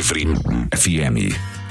Livre FM.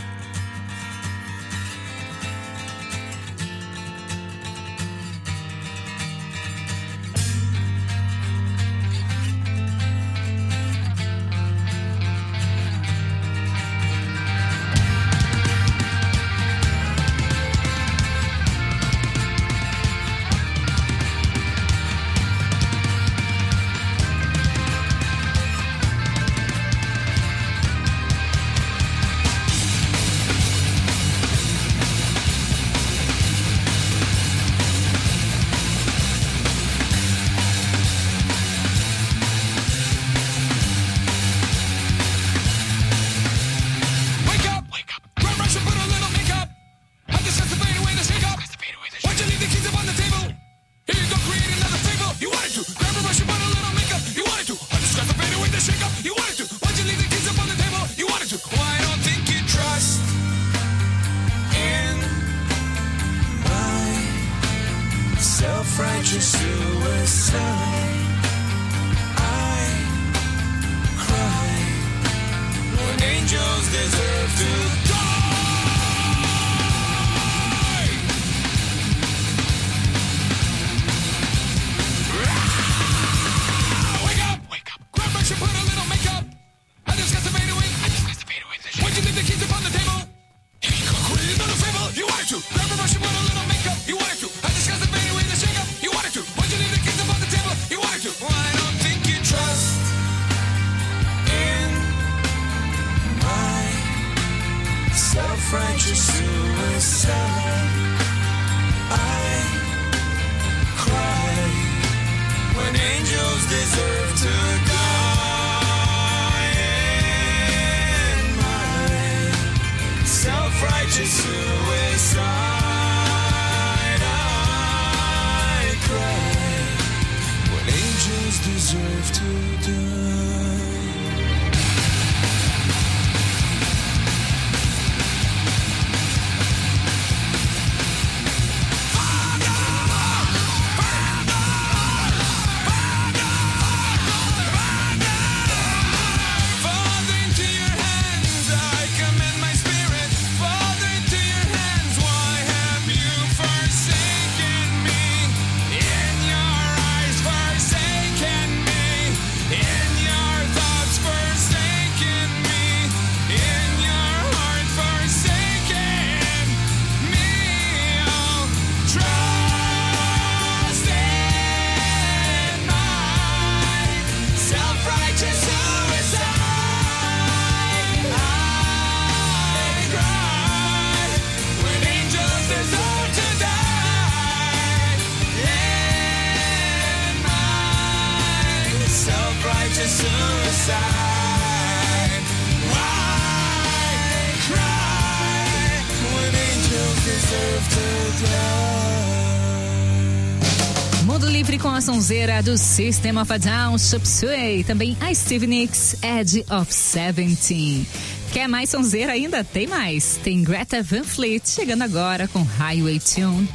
Mundo Livre com a sonzeira do System of a Down, Chop Suey, também a Stevie Nicks, Edge of 17. Quer mais sonzeira ainda? Tem mais. Tem Greta Van Fleet chegando agora com Highway Tune.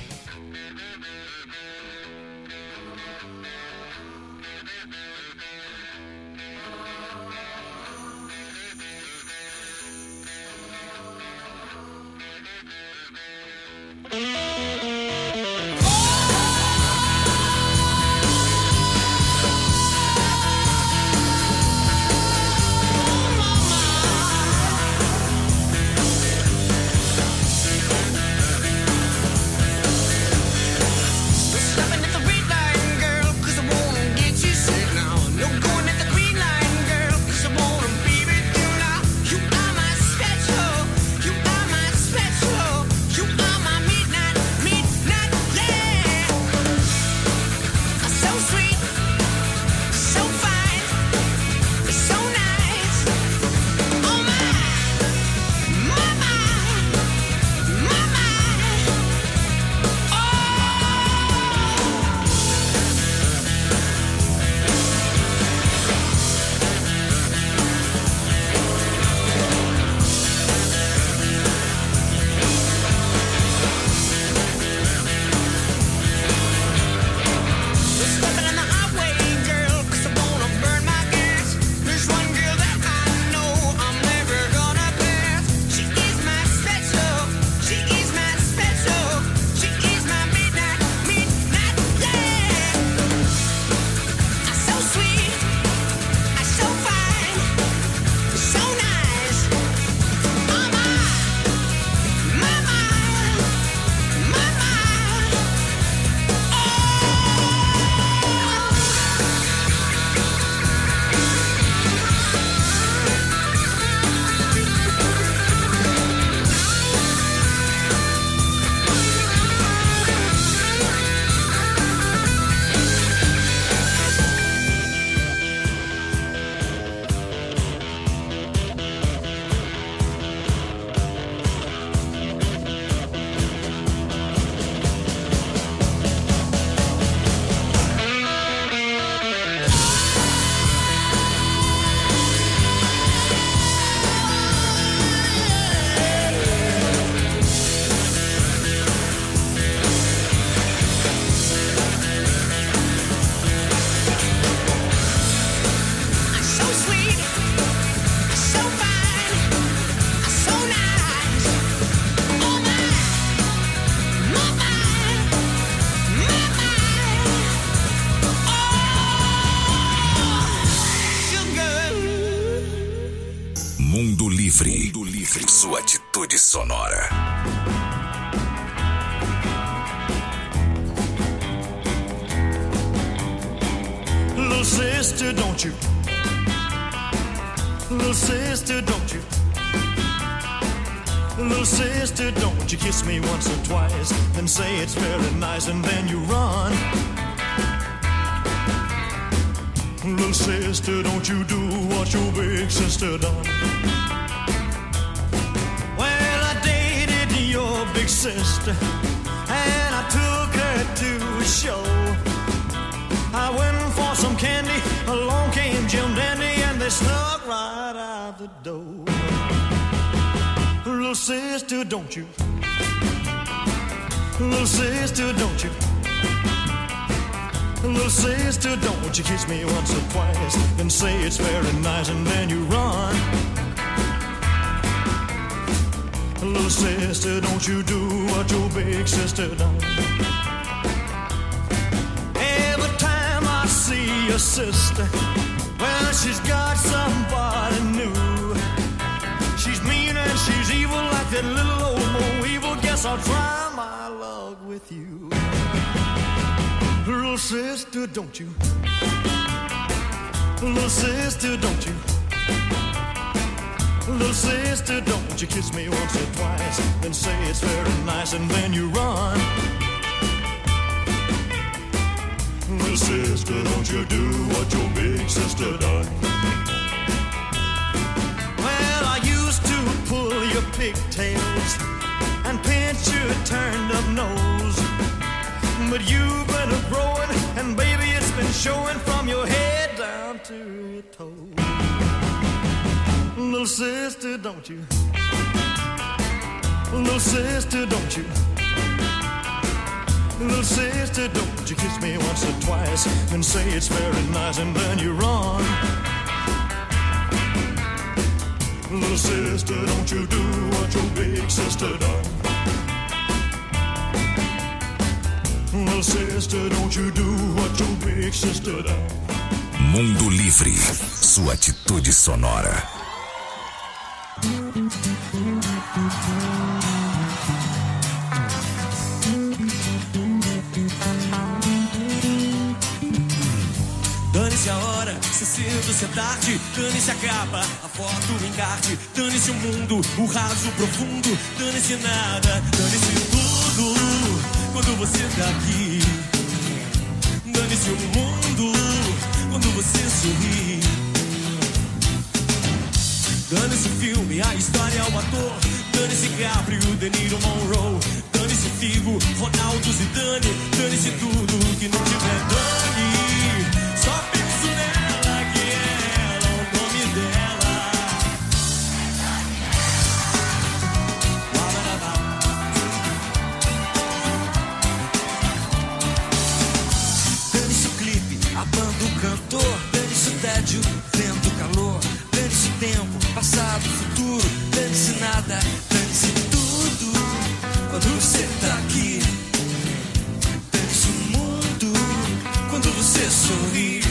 Sua atitude sonora. Little sister, don't you? Little sister, don't you? Little sister, don't you kiss me once or twice, then say it's very nice and then you run. Little sister, don't you do what your big sister done. Well, I dated your big sister and I took her to a show. I went for some candy, along came Jim Dandy, and they snuck right out the door. Little sister, don't you? Little sister, don't you? Little sister, don't you kiss me once or twice, then say it's very nice and then you run. Little sister, don't you do what your big sister done. See your sister, well, she's got somebody new. She's mean and she's evil like that little old Mo Evil. Guess I'll try my luck with you. Little sister, don't you? Little sister, don't you? Little sister, don't you kiss me once or twice, then say it's very nice and then you run. Little sister, don't you do what your big sister done. Well, I used to pull your pigtails and pinch your turned up nose, but you've been a-growing, and baby, it's been showing from your head down to your toes. Little sister, don't you? Little sister, don't you? Little sister, don't you kiss me once or twice, and say it's very nice and then you run. Little sister, don't you do what your big sister done. Little sister, don't you do what your big sister done. Mundo Livre, sua atitude sonora. Dane-se a hora, se cedo, se tarde. Dane-se a capa, a foto, o encarte. Dane-se o mundo, o raso, profundo. Dane-se nada, dane-se tudo quando você tá aqui. Dane-se o mundo quando você sorri. Dane-se o filme, a história, o ator. Dane-se Gabriel, De Niro, Monroe. Dane-se Figo, Ronaldo, Zidane. Dane-se tudo que não tiver dane. Só penso nela, que ela, o nome dela. Dane-se o clipe, a banda, o cantor. Dane-se o tédio, vento, o calor. Dane-se o tempo, passado, futuro. Dane-se nada, dane-se tudo quando você tá aqui. Dane-se o mundo quando você sorri.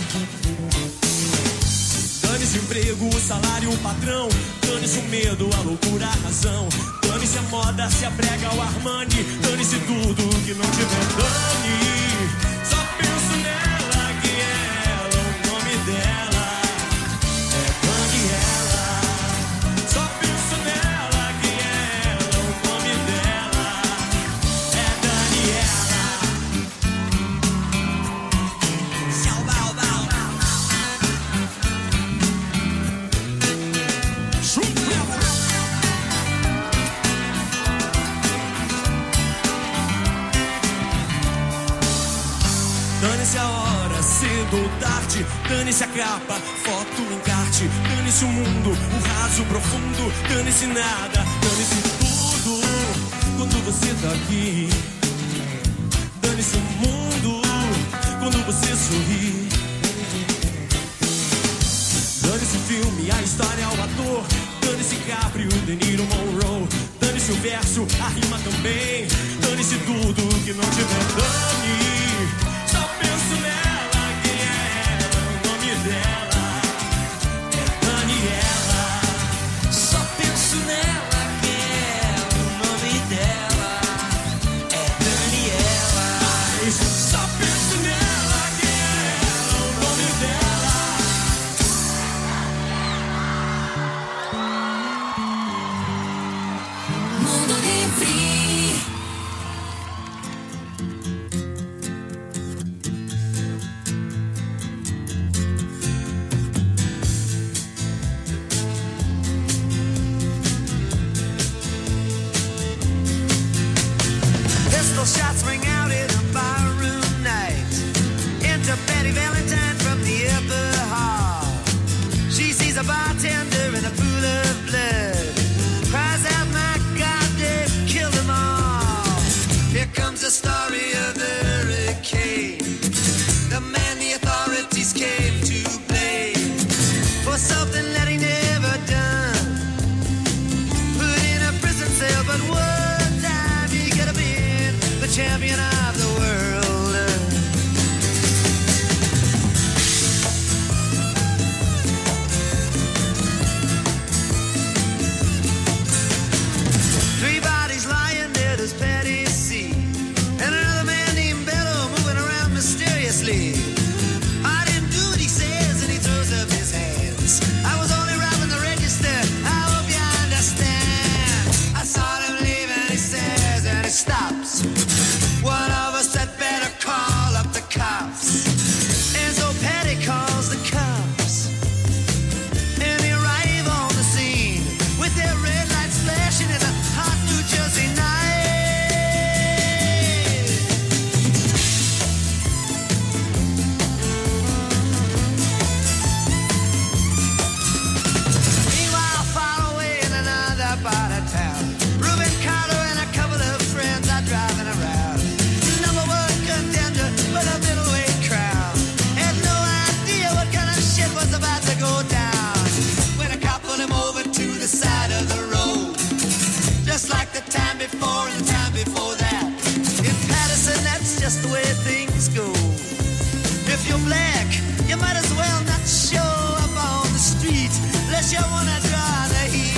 Dane-se o emprego, o salário, o patrão. Dane-se o medo, a loucura, a razão. Dane-se a moda, se a brega, o Armani. Dane-se tudo que não tiver dane. Só penso nela, que ela, o nome dela é Daniela. Só penso nela, que ela, o nome dela é Daniela. Tchau, bau, bau. Dane-se a hora, cedo ou tarde. Dane-se a capa, foto, encarte. Dane-se o mundo, o raso, profundo. Dane-se nada, dane-se tudo quando você tá aqui. Dane-se o mundo quando você sorri. Dane-se o filme, a história, o ator. Dane-se Gabriel, De Niro, Monroe. Dane-se o verso, a rima também. Dane-se tudo que não tiver dane. Só penso nela, que ela, o nome dela é Daniela. Só penso nela, shots ring out in a barroom night. Enter Betty Valentine from the upper hall. She sees a bartender in a pool of blood. Cries out, my God, they've killed them all. Here comes the story of the hurricane. The man the authorities came to blame for something that he never done. Put in a prison cell, but one time he could have been the champion of the world. Three bodies lying dead as Patty C. And another man named Bello moving around mysteriously. I didn't do what he says, and he throws up his hands. I was only robbing the register, I hope you understand. I saw him leave and he says, and he stops. One of us had better call up the cops. And so Patty calls the cops. And they arrive on the scene with their red lights flashing in a hot New Jersey night. Meanwhile, far away in another part of town, Reuben Carter and a couple of friends are driving around. Number one contender for the middleweight crown. Had no idea what kind of shit was about to go down. When a cop pulled him over to the side of the road, just like the time before and the time before that. In Patterson, that's just the way things go. If you're black, you might as well not show up on the street unless you wanna draw the heat.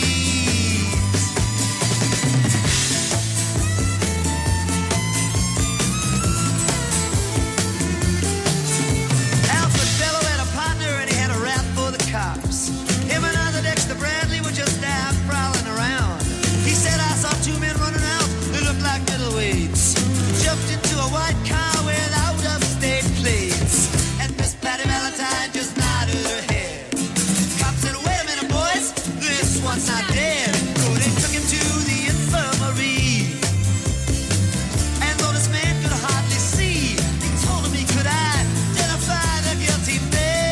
Alfred Bello had a partner and he had a rap for the cops. Him and other Dexter Bradley were just out prowling around. He said, I saw two men running out who looked like middleweights. Jumped into a white car without upstate plates. And Miss Patty Valentine just nodded her head. Cop said, wait a minute, boys, this one's not dead. So they took him to the infirmary. And though this man could hardly see, they told him he could identify the guilty man.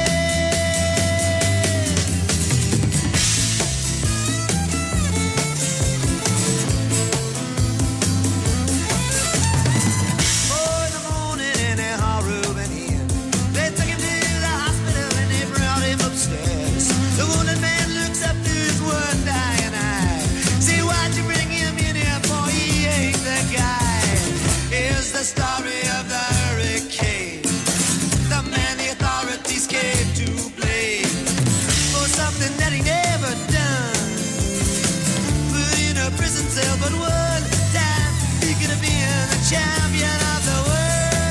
Oh, in the morning in a Reuben in. They took him to the hospital and they brought him upstairs. The wounded man looks up to his one dying eye. See, why'd you bring him in here for? He ain't the guy. Here's the story of the hurricane. The man the authorities came to blame for something that he never done. Put in a prison cell, but one time he could have been the champion of the world.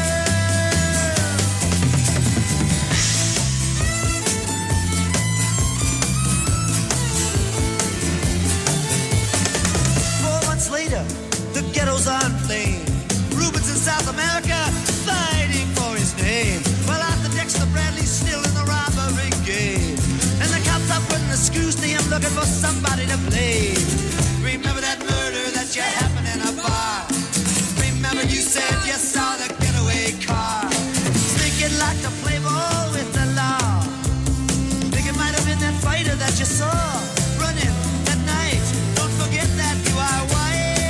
Later, the ghetto's on flame. Reuben's in South America, fighting for his name. Well, Arthur Dexter Bradley's still in the robbery game. And the cops are putting the screws to him, looking for somebody to blame. Remember that murder that you happened in a bar? Remember you said you saw the getaway car? Think you'd like to play ball with the law? Think it might have been that fighter that you saw running that night. Don't forget that you are white.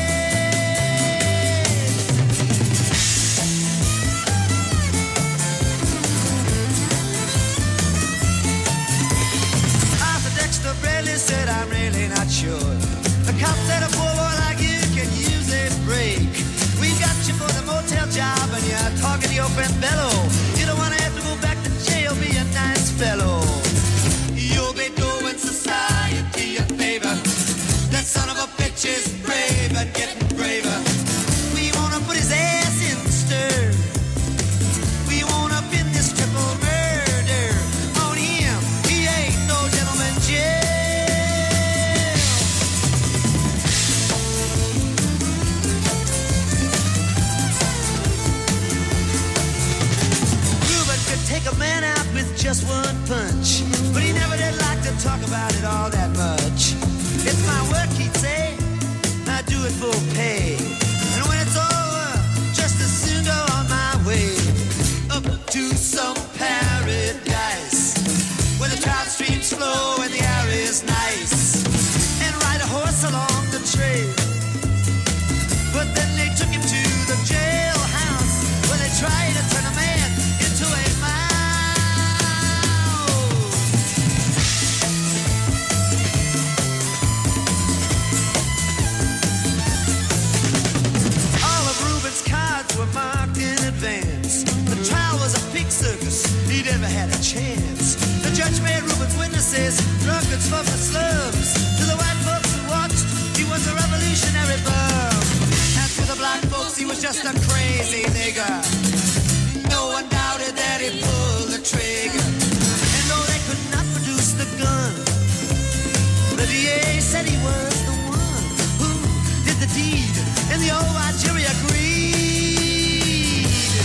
Arthur Dexter Bradley said, I'm really not sure. The cop said a poor boy like you can use a break. We got you for the motel job and you're talking to your friend Bello. You don't want to have to go back to jail, be a nice fellow. You'll be doing society a favor. That son of a bitch is brave and getting braver. We wanna put his ass in the stir. We wanna pin this triple murder on him. He ain't no gentleman jail. Reuben could take a man out with just one punch, but he never did like to talk about it all that much. It's my work, he'd say, I do it for pay. And when it's over, just a crazy nigger. No one doubted that he pulled the trigger. And though they could not produce the gun, the DA said he was the one who did the deed in the old Algeria greed.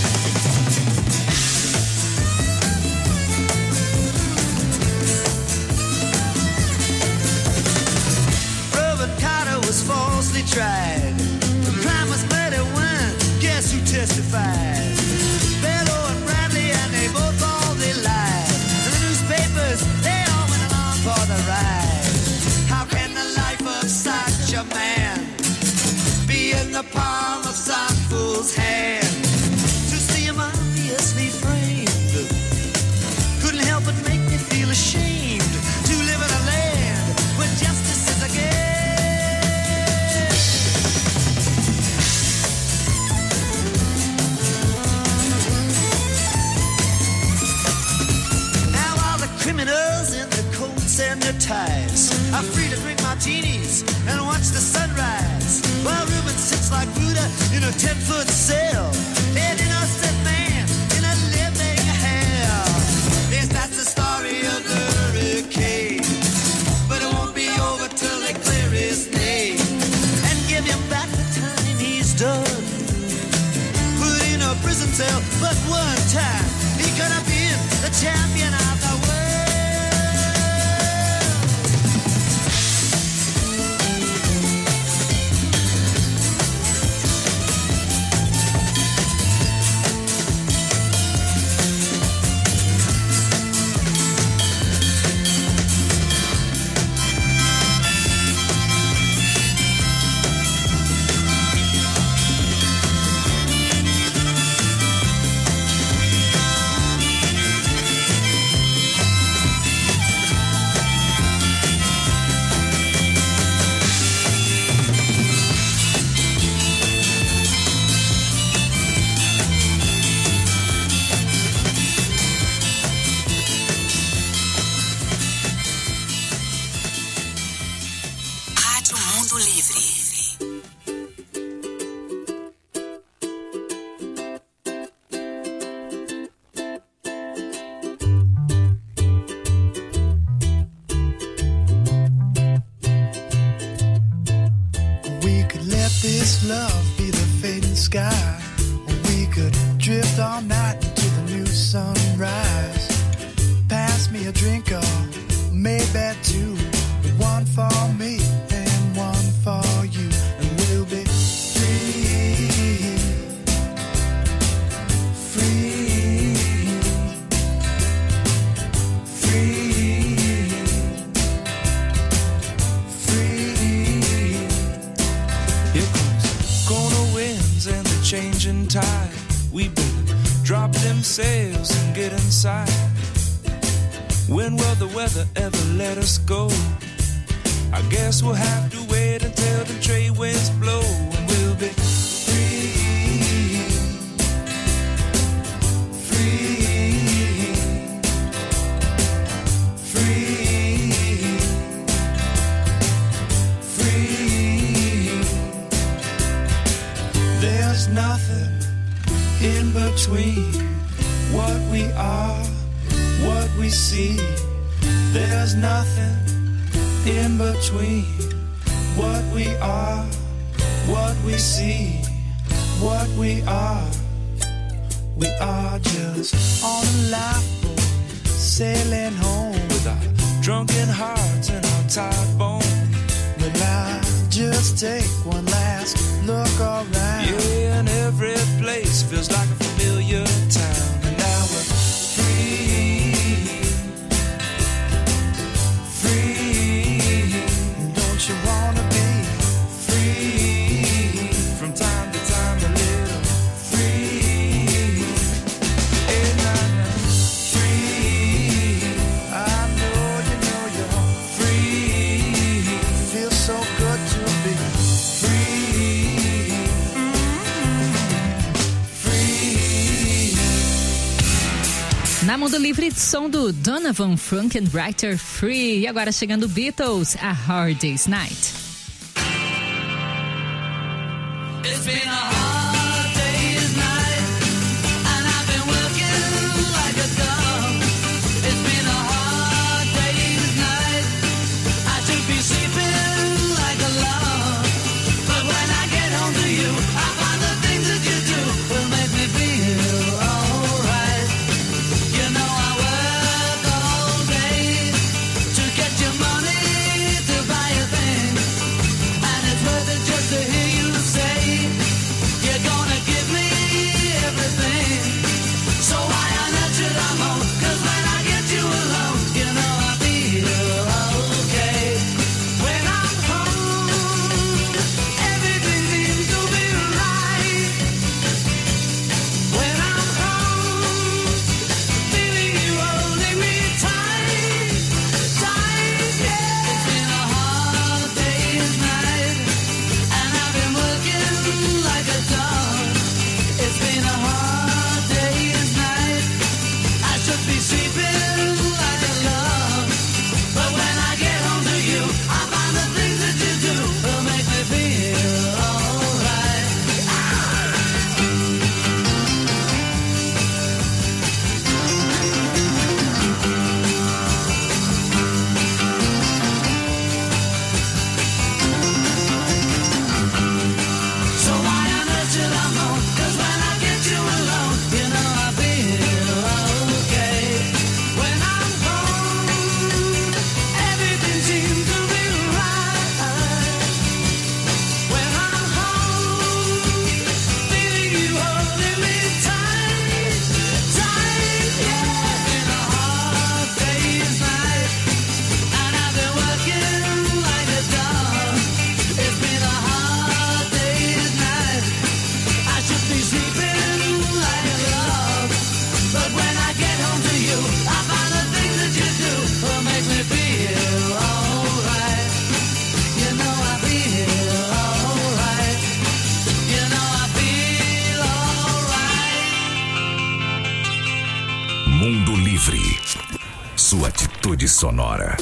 Robert Carter was falsely tried. The crime was murder when, guess who testified? Bellow and Bradley, and they both all they lied. And the newspapers, they all went along for the ride. How can the life of such a man be in the palm of some fool's hand? To see him obviously framed couldn't help but make me feel ashamed to live in a land where justice is a game. Criminals in their coats and their ties are free to drink martinis and watch the sunrise, while Reuben sits like Buddha in a 10-foot cell, an innocent man in a living hell. Yes, that's the story of the hurricane, but it won't be over till they clear his name and give him back the time he's done. Put in a prison cell, but one time he could have been the champion of the world. This love be the fading sky. We could drift all night into the new sunrise. Pass me a drink or maybe two. One for me and one for you. And we'll be free. Free. Free. Free. Here comes corner winds and the changing tide. We better drop them sails and get inside. When will the weather ever let us go? I guess we'll have to wait until the trade winds blow, and we'll be free. Free. Free. Free. There's nothing in between what we are, what we see. There's nothing in between what we are, what we see, what we are. We are just on a lifeboat, sailing home with our drunken hearts and our tired bones. Will I just take one last look around? Yeah, and every place feels like a familiar town. And now we're free. Free. Don't you wanna be free? From time to time a little free. And I'm free. I know you're free. Feels so good to be free. Free. Na Mundo Livre, som do Donovan Frankenreiter, Free. E agora chegando Beatles, A Hard Day's Night. It's been a hard day. Livre. Sua atitude sonora.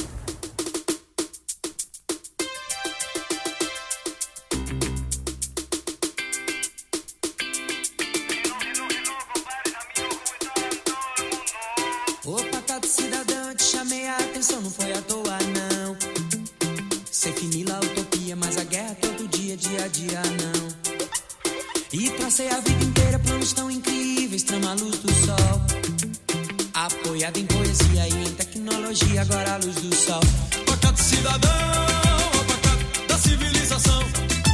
Opa, tá de cidadão, te chamei a atenção, não foi à toa não. Sei que Nila utopia, mas a guerra todo dia, dia a dia não. E tracei a vida inteira planos tão incríveis, trama a luz do sol. Apoiado em poesia e em tecnologia, agora a luz do sol. Pacato cidadão, ó pacato da civilização.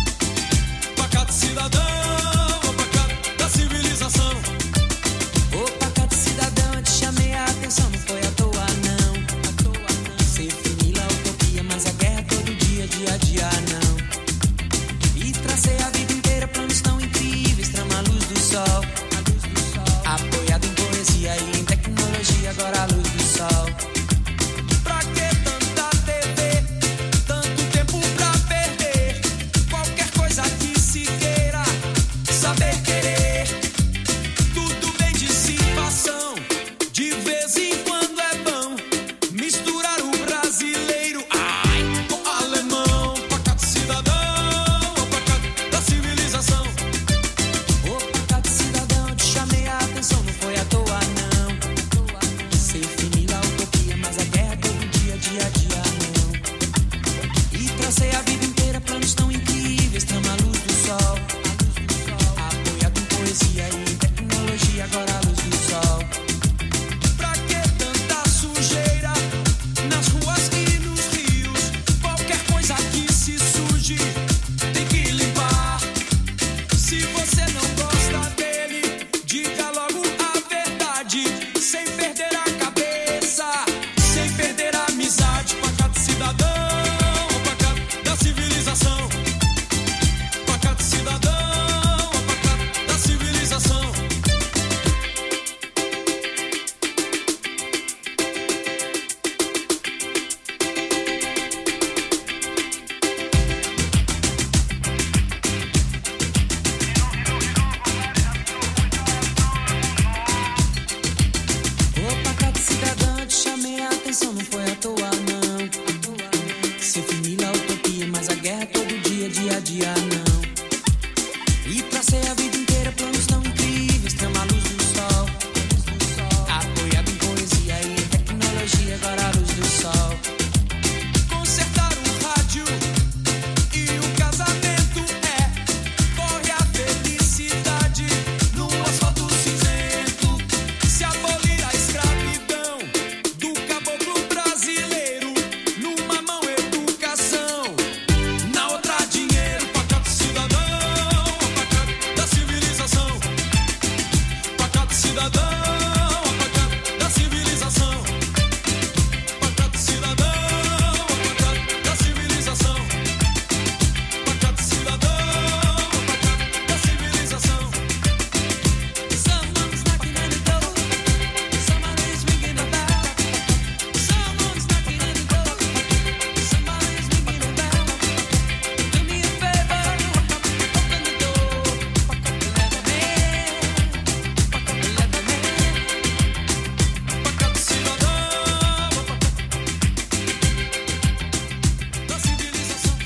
Pacato cidadão, ó pacato da civilização. Ô pacato cidadão, te chamei a atenção, não foi à toa não. Sei finir a utopia, mas a guerra todo dia, dia a dia não. E tracei a vida inteira planos tão incríveis, trama a luz do sol. Apoiado em poesia e em tecnologia, agora a luz do sol. Pra que tanta TV? Tanto tempo pra perder. Qualquer coisa que se queira, saber querer. Tudo bem dissipação, de vez em quando é bom misturar o brasileiro, ai, com o alemão. Pacato cidadão, ó pacato da civilização. Ô pacato cidadão, te chamei a atenção, não foi à toa não. Sei finir a utopia, mas a guerra todo dia, dia a dia não. E tracei a vida inteira planos tão incríveis, trama a luz do sol. Apoiado em poesia e em tecnologia, agora a luz do sol. Pra que tanta sujeira nas ruas e nos rios? Qualquer coisa que se suje tem que limpar. Se você não gosta dele, diga logo a verdade, sem perder a cabeça, sem perder a amizade. Pacato cidadão, ó pacato da civilização. Pacato cidadão, ó pacato da civilização. Ô pacato cidadão, te chamei a atenção, não foi à toa não. Sei finir a utopia, mas a guerra todo dia, dia a dia não. E tracei a vida inteira planos tão incríveis, trama a luz do sol. Apoiado em poesia e em tecnologia, agora a luz do sol. Consertar um rádio e o casamento corre a felicidade no asfalto cinzento. Se abolir a escravidão do caboclo brasileiro, numa mão educação, na outra dinheiro. Pacato cidadão, ó pacato da civilização. Pacato cidadão, ó pacato da civilização. Pacato cidadão, ó pacato da civilização. Pacato cidadão, ó pacato da civilização. Someone's knocking at the door. Somebody's ringing a bell. Someone's knocking at the door. Somebody's ringing a bell. Do me a favor, open the door. Let me in. Let me in. Pacato cidadão, ó pacato da civilização.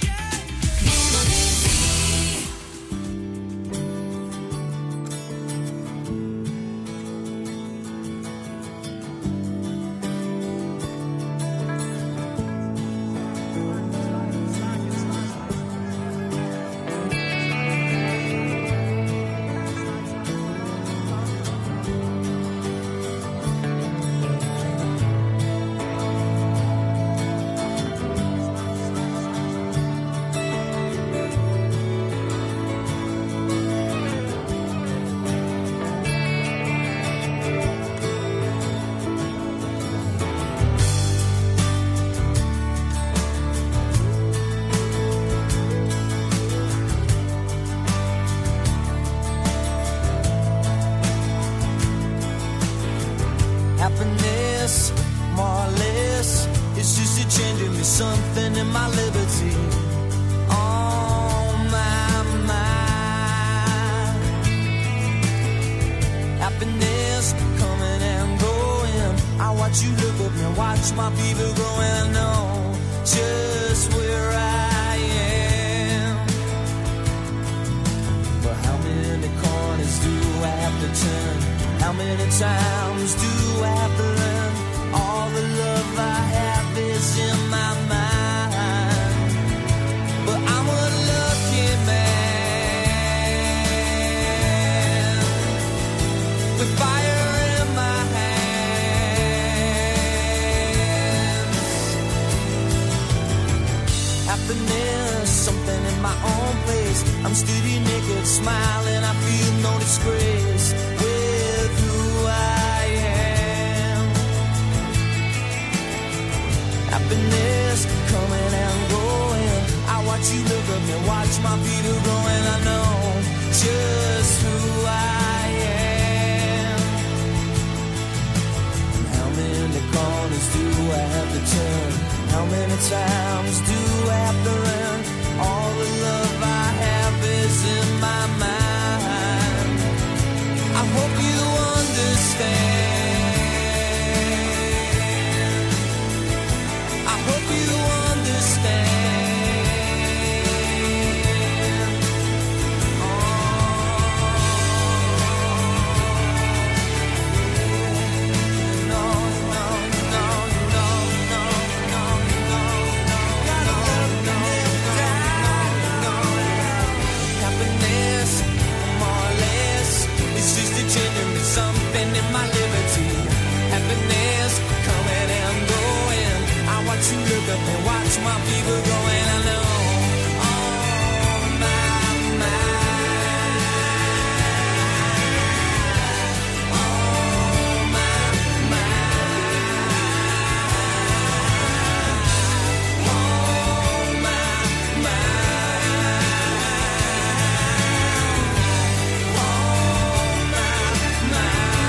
Happiness, more or less, it's just a changing me something in my liberty. On my mind. Happiness coming and going. watch my fever grow and I know just where I am. But how many corners do I have to turn? How many times do I have to learn? All the love I have is in my mind. But I'm a lucky man with fire in my hands. Happiness, something in my own place. I'm steady, naked, smiling. I feel no disgrace with who I am. Happiness coming and going. I watch you look at me, watch my feet are growing. I know just who I am. And how many corners do I have to turn? How many times do I have to run? All the love I have is in my mind. I hope you understand. I hope you understand. No, no, no, no, no, no, no, no. Gotta love me down. Happiness, more or less, it's just a genuine something in my liberty. Happiness coming and going. I watch you look up and watch my fever going. I know. Oh my, my. Oh my, my. Oh my, my. Oh my, my.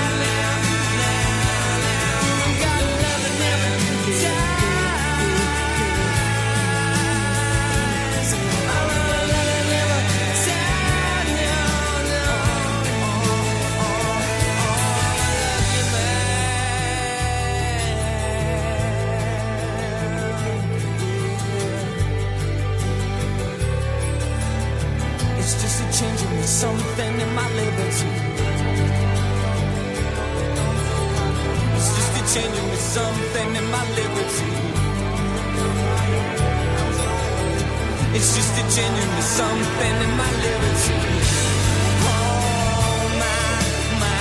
Gotta love it, never die. It's just a change in me, something in my liberty. It's just a change in me, something in my liberty. It's just a change in me, something in my liberty. Oh my, my.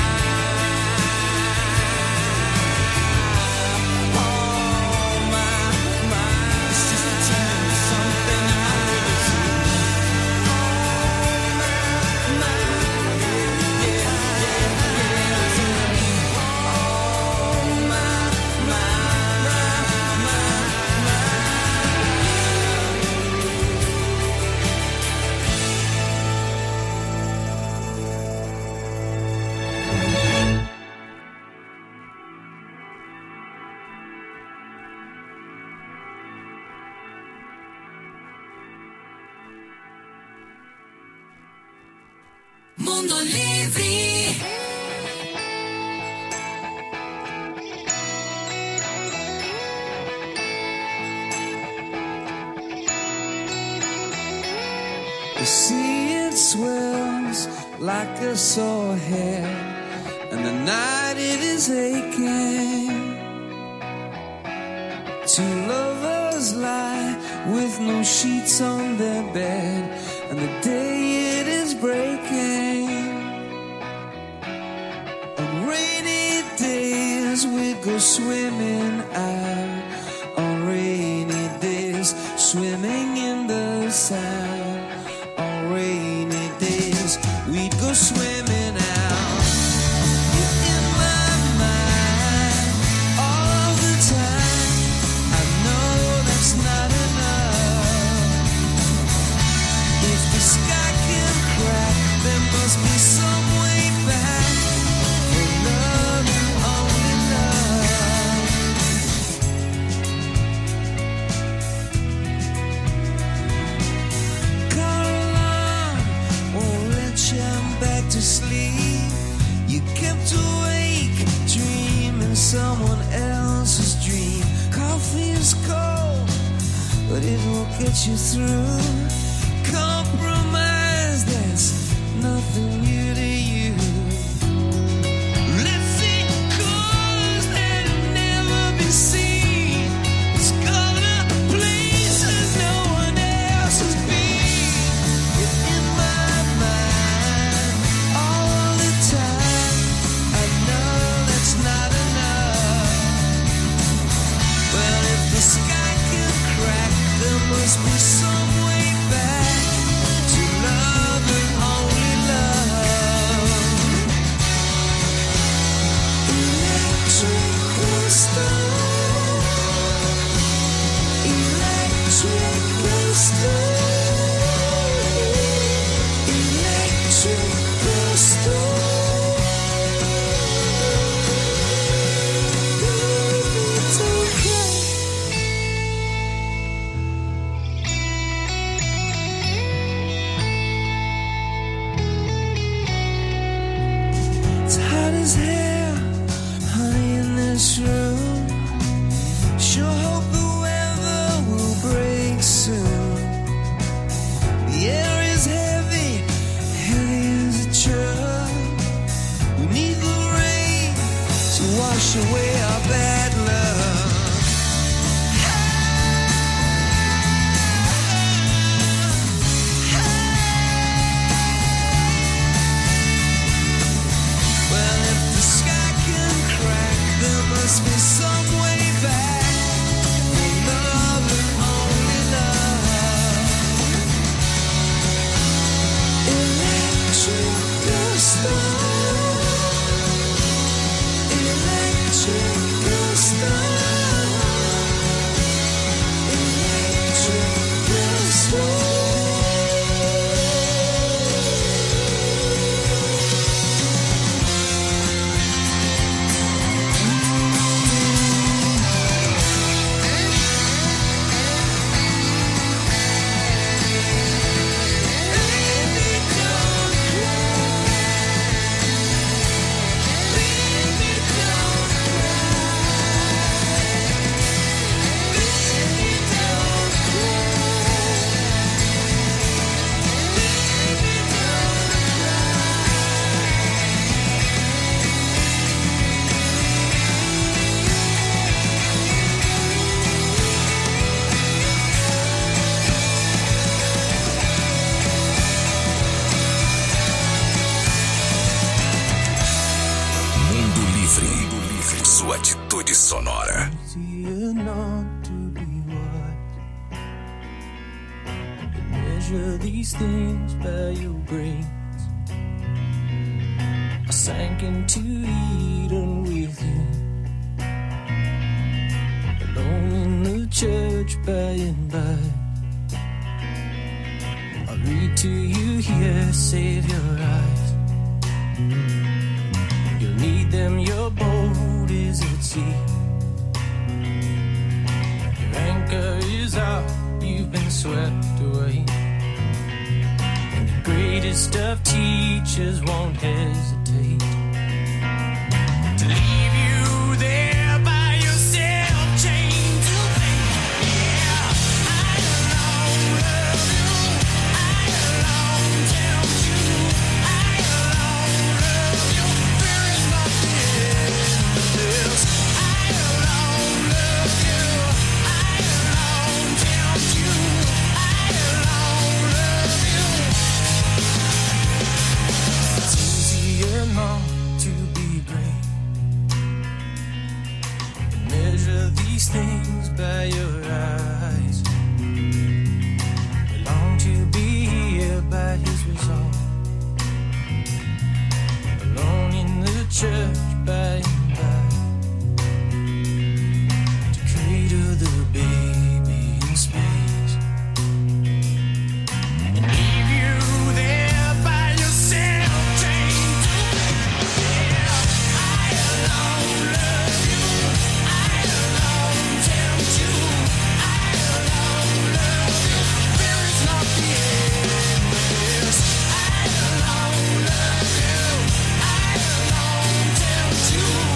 Oh my, my. It's just a change in me, something in my liberty. Mundo Livre. The sea, it swells like a sore head, and the night it is aching. Two lovers lie with no sheets on their bed, and the day it is breaking. On rainy days we go swimming out, on rainy days swimming in the sand. On rainy days we'd go swimming out. You're in my mind all the time. I know that's not enough. If the sky can crack, there must be some way back for love and only love. Caroline won't let you back to sleep. You kept awake, dreaming someone else's dream. but it will get you through. Compromise, that's nothing new to you. Let's see colors that have never been seen. Discover places no one else has been. You're in my mind all the time. I know that's not enough. Well, if the sky can crack, there must be some way back to love and only love. Electric crystal, electric crystal, electric crystal. It's okay. It's hot as hell, honey, in this room. Sure hope the weather will break soon. The air is heavy, heavy as a truck. We need the rain to wash away our bad luck. Well, if the sky can crack, there must be some way back for love and only love. Electric crystal, electric crystal, electric crystal. Mundo Livre. Sua atitude sonora. Easier not to be wise. Measure these things by your grace. I sank into Eden with you, alone in the church by and by. I'll read to you here, save your eyes. You'll need them, your boat is at sea. Your anchor is out, you've been swept away. And the greatest of teachers won't hesitate to leave you there by yourself, chained to faith. Yeah, I alone love you, I alone tempt you, I alone love you. There is nothing else. I alone love you, I alone tempt you, I alone love you. It's easier not to be brave. Measure these things by your eyes. We long to be here by his resolve, alone in the church by and by, to cradle the baby in space and leave you there by yourself, chained to faith. Yeah, I alone love you, I alone tempt you, I alone love you. There is nothing else. I alone love you, I alone tempt you.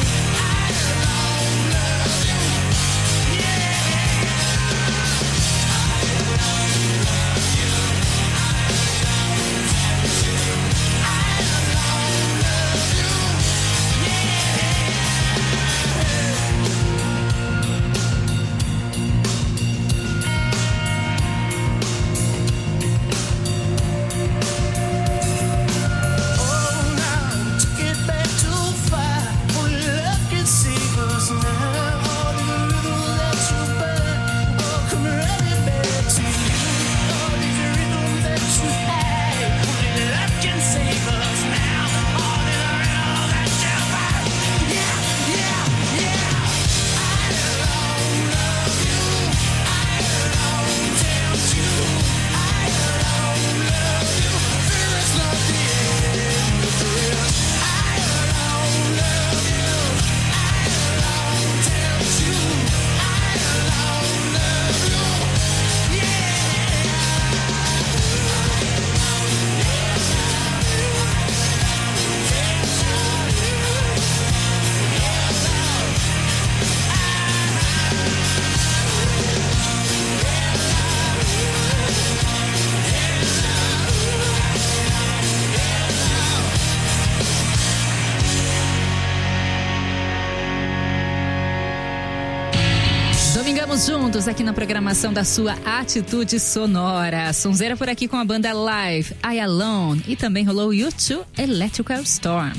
Seguimos juntos aqui na programação da sua Atitude Sonora. Sonzeira por aqui com a banda Live, I Alone, e também rolou U2 Electrical Storm.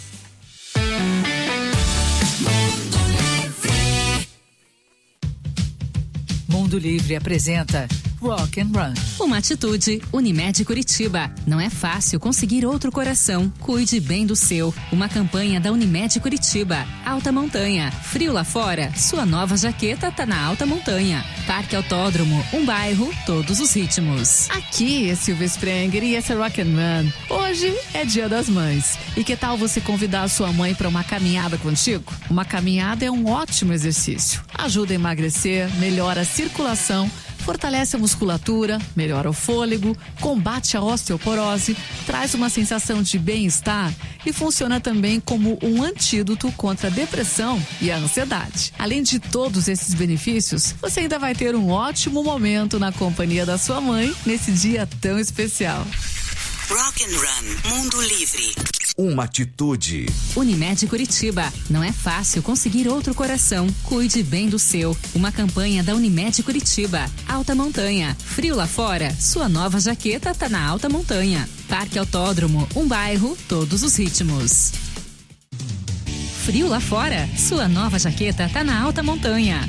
Mundo Livre apresenta Rock and Run. Uma atitude, Unimed Curitiba. Não é fácil conseguir outro coração. Cuide bem do seu. Uma campanha da Unimed Curitiba. Alta Montanha. Frio lá fora? Sua nova jaqueta tá na Alta Montanha. Parque Autódromo. Um bairro, todos os ritmos. Aqui é Silvia Sprenger e esse é Rock and Run. Hoje é Dia das Mães. E que tal você convidar a sua mãe para uma caminhada contigo? Uma caminhada é um ótimo exercício. Ajuda a emagrecer, melhora a circulação, fortalece a musculatura, melhora o fôlego, combate a osteoporose, traz uma sensação de bem-estar e funciona também como um antídoto contra a depressão e a ansiedade. Além de todos esses benefícios, você ainda vai ter um ótimo momento na companhia da sua mãe nesse dia tão especial. Rock and Run, Mundo Livre. Uma atitude. Unimed Curitiba. Não é fácil conseguir outro coração. Cuide bem do seu. Uma campanha da Unimed Curitiba. Alta Montanha. Frio lá fora? Sua nova jaqueta tá na Alta Montanha. Parque Autódromo. Um bairro, todos os ritmos. Frio lá fora? Sua nova jaqueta tá na Alta Montanha.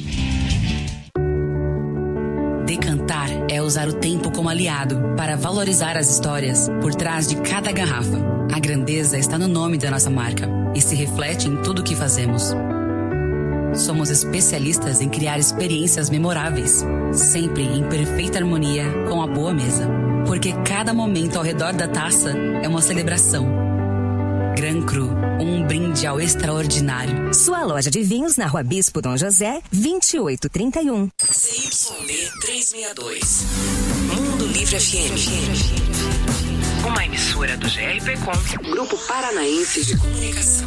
Decantar é usar o tempo como aliado para valorizar as histórias por trás de cada garrafa. A grandeza está no nome da nossa marca e se reflete em tudo o que fazemos. Somos especialistas em criar experiências memoráveis, sempre em perfeita harmonia com a boa mesa. Porque cada momento ao redor da taça é uma celebração. Gran Cru, um brinde ao extraordinário. Sua loja de vinhos na Rua Bispo Dom José, 2831. CYB 362. Mundo Livre FM. Uma emissora do GRPcom, Grupo Paranaense de Comunicação.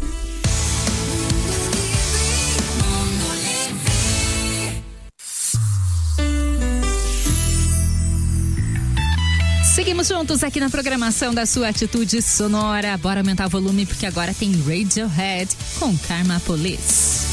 Seguimos juntos aqui na programação da sua Atitude Sonora. Bora aumentar o volume porque agora tem Radiohead com Karma Police.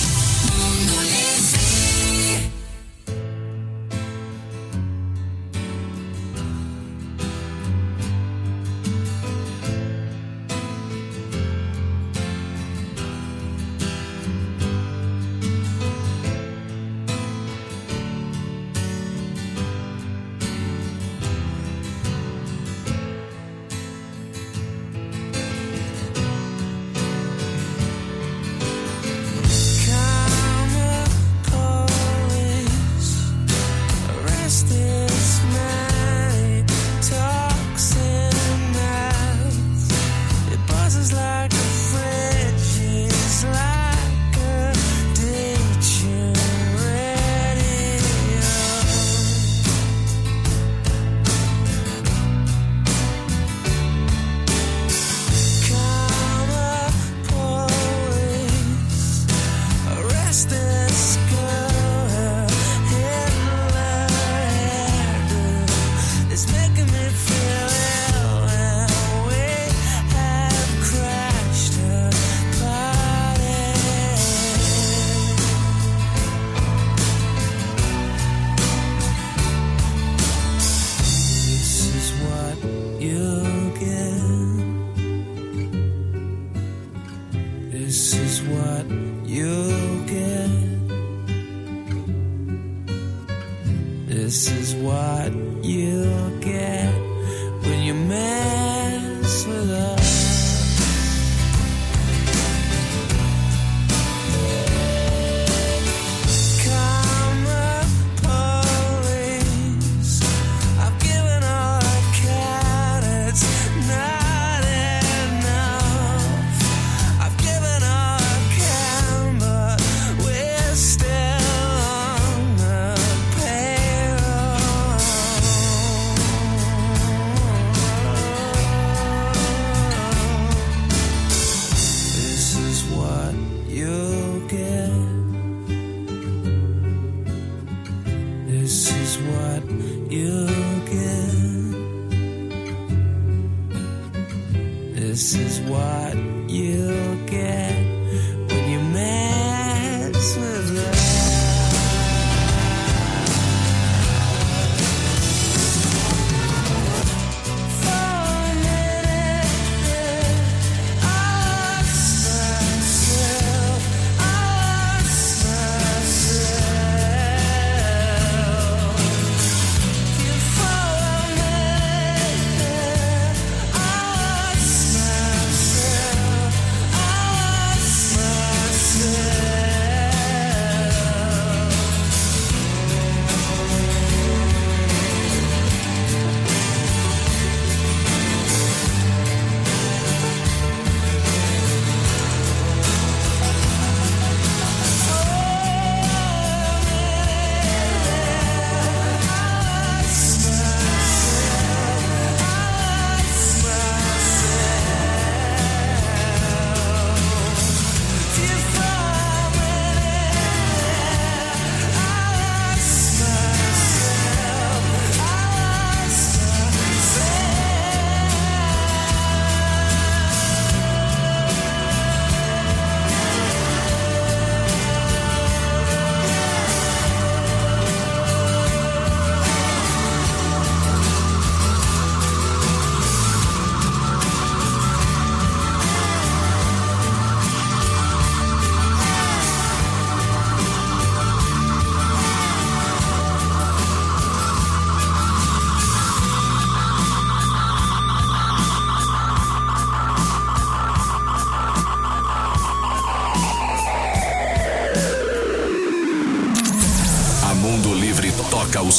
This is what you'll get when you mess with us. This is what you'll get when you mess with us.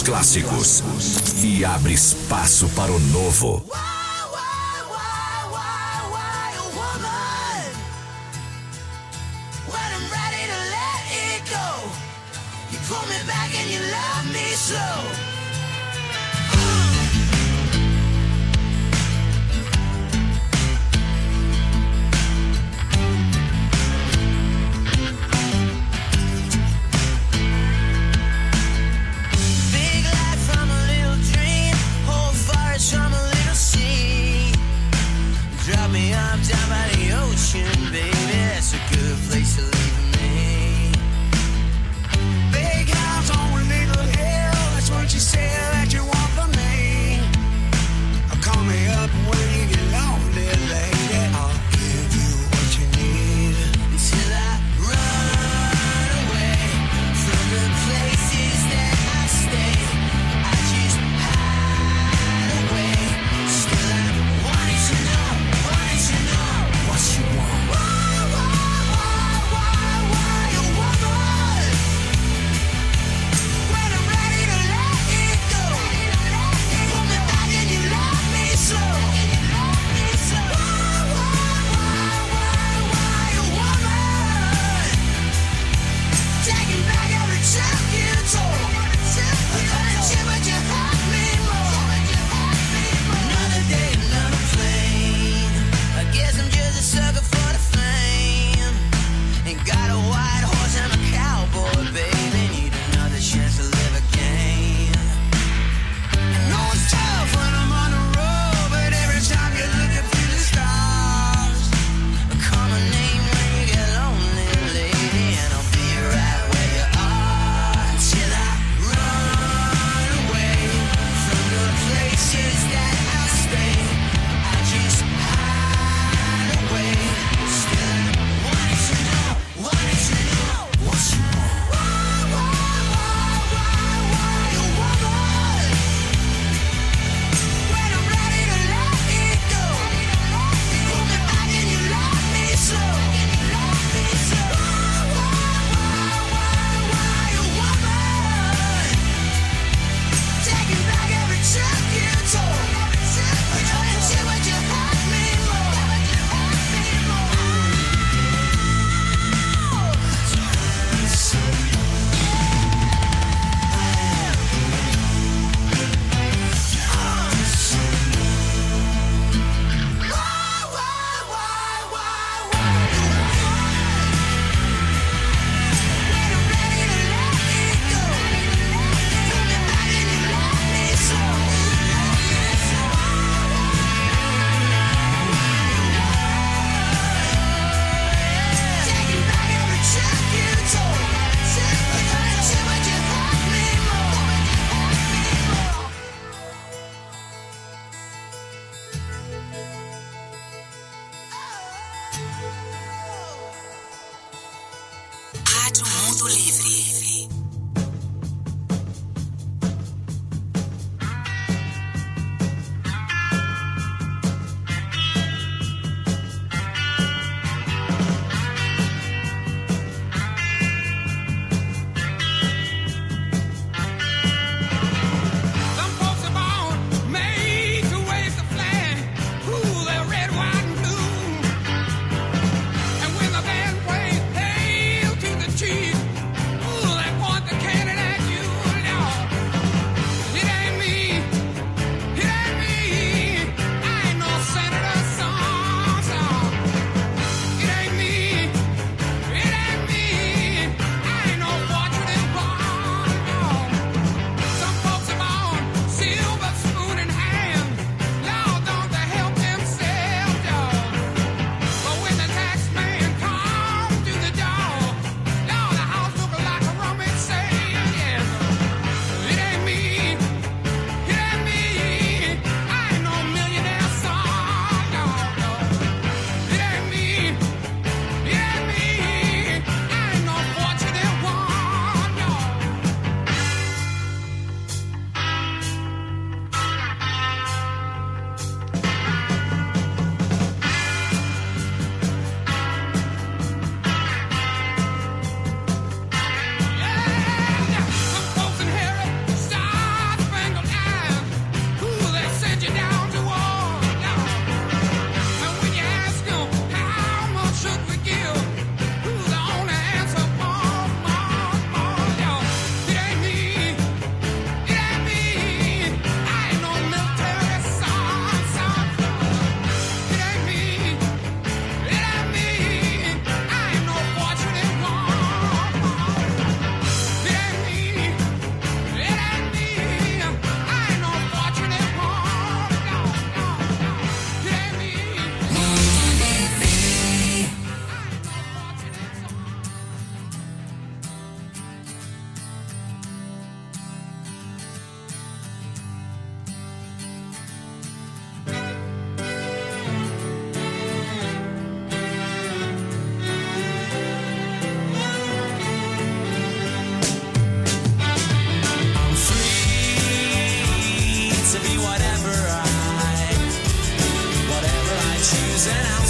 os clássicos e abre espaço para o novo.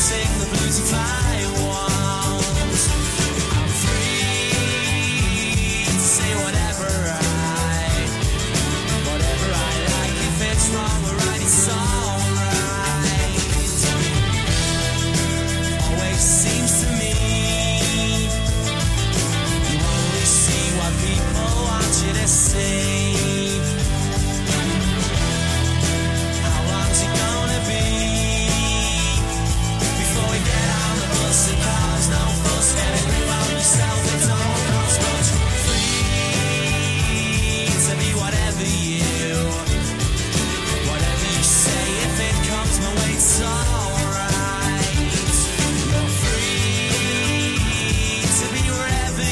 sing the blues if I want. I'm free to say whatever I like. If it's wrong or right, it's alright. Always seems to me you only see what people want you to see. How long's it gonna be before we get on the bus and cars no fuss? Get a grip on yourself, it's all cost. But free to be whatever you say. If it comes my way, it's alright. You're free to be wherever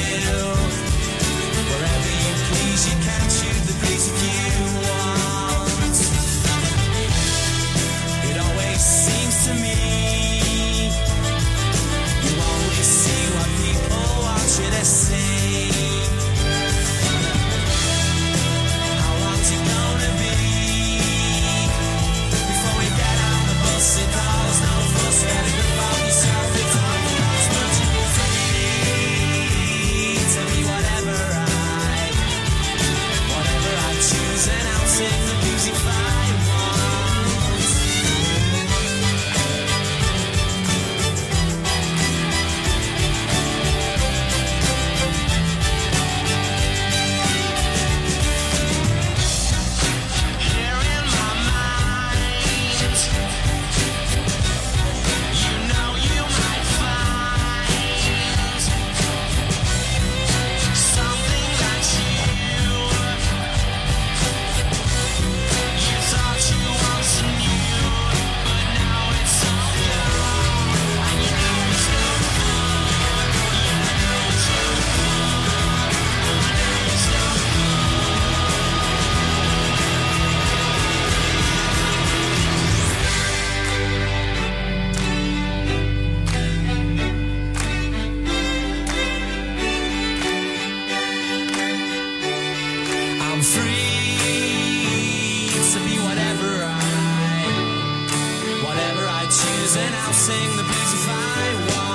you please. You can choose the breeze if you want. It always seems to me you only see what people want you to see. How long's it gonna be before we get on the bus and cars no fuss? Get a grip on yourself, it's all cost. But you're free to be whatever I choose, and I'll sing the blues if I want. Here in my mind, you know you might find something that you thought you once knew, but now it's all gone. And you know it's no fun. You know it's no fun. I know it's no I'm free to be whatever I choose, and I'll sing the blues if I want.